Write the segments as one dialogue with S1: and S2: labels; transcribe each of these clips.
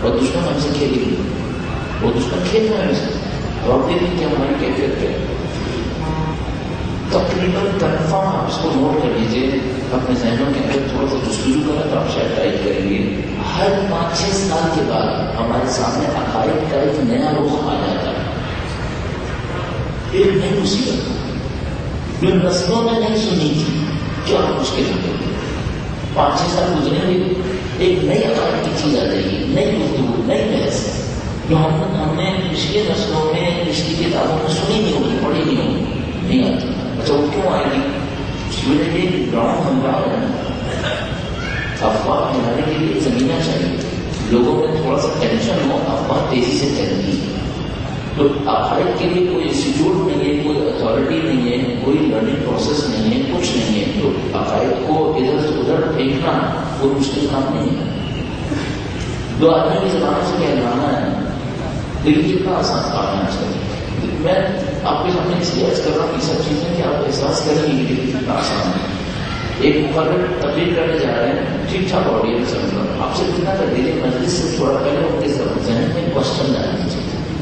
S1: اور دشمن ہم سے کھیلے گی، وہ دشمن کھیل رہا ہے ہم سے. اب آپ دیکھیں کہ ہماری کیفیت کیا ہے. تقریباً کنفرم آپ اس کو نوٹ کر لیجیے اپنے ذہنوں کے اندر، تھوڑا سا جستجو کریں تو آپ شاید ٹائپ کریں گے. ہر 5-6 سال کے بعد ہمارے سامنے عقائد کا ایک نیا رخ آ جاتا ہے، ایک نئی مصیبت جو نسلوں نے نہیں سنی تھی. کیا مشکل ہے؟ 5-6 سال گزریں گے، ایک نئی عقائد کی چیز آ جائے گی، نئی گفتگو، نئی بحث جو ہم نے پچھلے نسلوں میں پچھلی کتابوں میں سنی نہیں ہوگی، پڑھی نہیں ہوگی، نہیں آتی. اچھا وہ کیوں آئے گی؟ اس کی وجہ یہ گراؤنڈ ہم رہا ہے. افواہ پھیلانے کے لیے زمینہ چاہیے، لوگوں میں تھوڑا سا ٹینشن ہو، افواہ تیزی سے پھیلتی ہے. تو عقائد کے لیے کوئی انسٹیٹیوٹ نہیں ہے، کوئی اتھارٹی نہیں ہے، کوئی لرننگ پروسیس نہیں ہے، کچھ نہیں ہے. تو عقائد کو ادھر سے ادھر پھینکنا کوئی مشکل کام نہیں ہے. 2 آدمی کی زبانوں سے کہلانا ہے، لیکن کتنا آسان کام ہے آج کل. میں آپ کے سامنے اس لیے عرض کر رہا ہوں یہ سب چیزیں کہ آپ احساس کریں گے کہ کتنا آسان ہے. ایک مقرر تقریر کرنے جا رہے ہیں، ٹھیک ٹھاک آڈینس سمجھ آپ سے کتنا کر دیجیے مجلس سے تھوڑا پہلے ان کے ذہن میں کوشچن ڈال دیجیے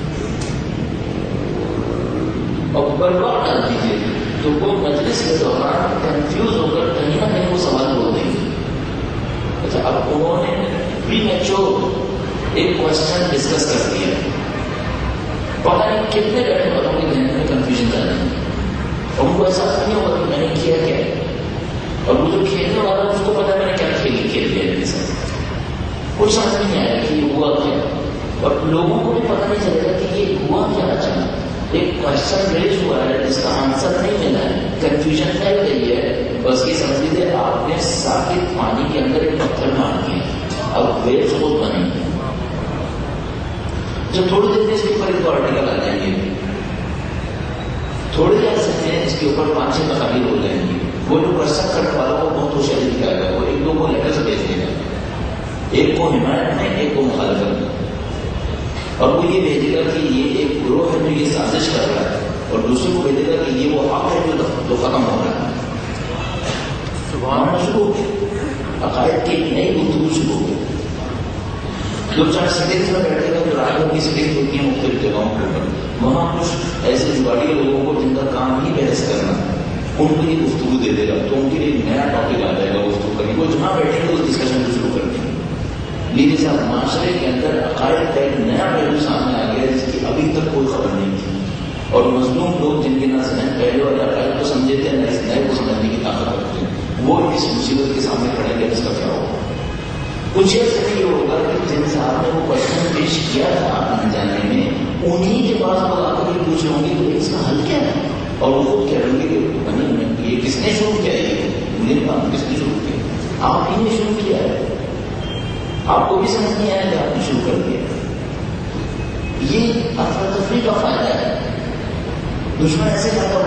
S1: اور بلوار ڈال دیجیے، تو وہ مجلس کے دوران کنفیوز ہو کر کہیں نہ کہیں وہ سوال بول دیں گے. اچھا اب انہوں نے بھی میچور ایک کوشچن ڈسکس کر دیا، پتا نہیں کتنے بیٹھے والوں کے ذہن میں کنفیوژن ڈال دیں گے اور ان کو احساس نہیں ہوگا کہ میں نے کیا کیا ہے. اور وہ جو کھیلنے والا اس کو پتا میں نے کیا کھیل لیا میرے ساتھ، کچھ سمجھ نہیں آیا کہ یہ ہوا کیا. اور لوگوں کو بھی پتا نہیں چلے گا کہ یہ ہوا کیا. اچانک ایک کوشچن ریز ہوا ہے جس کا آنسر نہیں ملا ہے، کنفیوژن پھیل گئی ہے. بس یہ سمجھ لیجیے آپ نے ساکت پانی کے اندر ایک پتھر مار دیا، اب ویوز خود بنے گی. جو تھوڑی دیر میں اس کے اوپر ایک آرٹیکل آ جائیں گے، تھوڑی دیر سکتے ہیں اس کے اوپر 5-6 تقاریر ہو جائیں گی. وہ جو کوشچن کرنے والوں کو بہت ہوشیاری دکھائے گا، وہ 1-2 کو لیٹر سے بھیج دے گا، ایک کو حمایت میں، ایک کو مخالفت میں. اور وہ یہ بھیجے گا کہ یہ ایک گروہ ہے جو یہ سازش کر رہا ہے، اور دوسرے کو بھیجے گا کہ یہ وہ حق ہے جو ختم ہو رہا ہے. سبحان شروع ہو گئی، عقائد کی نئی گفتگو شروع ہو گئی. 2-4 سیٹنگس میں بیٹھے گا جو راجوں کی سیٹنگ ہوتی ہیں مختلف جگہوں پر، وہاں کچھ ایسے جگاڑی لوگوں کو جن کا کام ہی بحث کرنا، ان کو یہ گفتگو دے دے گا تو ان کے لیے ایک نیا ٹاپک آ جائے گا گفتگو کرنے کو. جہاں بیٹھے گا اس ڈسکشن کو شروع کر دیں گے. لیکن صاحب معاشرے کے اندر عقائد کا ایک نیا پہلو سامنے آ گیا جس کی ابھی تک کوئی خبر نہیں تھی. اور مظلوم لوگ جن کے نہ ذہن پہلے والے عقائد کو سمجھے تھے نہ اس نئے کو سمجھنے کی طاقت رکھتے ہیں، وہ اس مصیبت کے سامنے کھڑے گا. اس کا کیا ہوگا؟ کچھ ایسے یہ ہوگا کہ جن صاحب نے وہ کوشچن پیش کیا تھا انجانے میں، انہیں کے پاس وہ آ کر یہ پوچھ رہے ہوں گے کہ اس کا حل کیا ہے. اور وہ خود کہہ رہے کہ یہ کس نے شروع کیا ہے، یہ کام کس نے شروع کیا؟ آپ ہی نے شروع کیا ہے. آپ کو بھی سمجھ نہیں آیا کہ آپ نے شروع کر دیا. یہ افراتفری کا فائدہ ہے. دشمن ایسے کہتا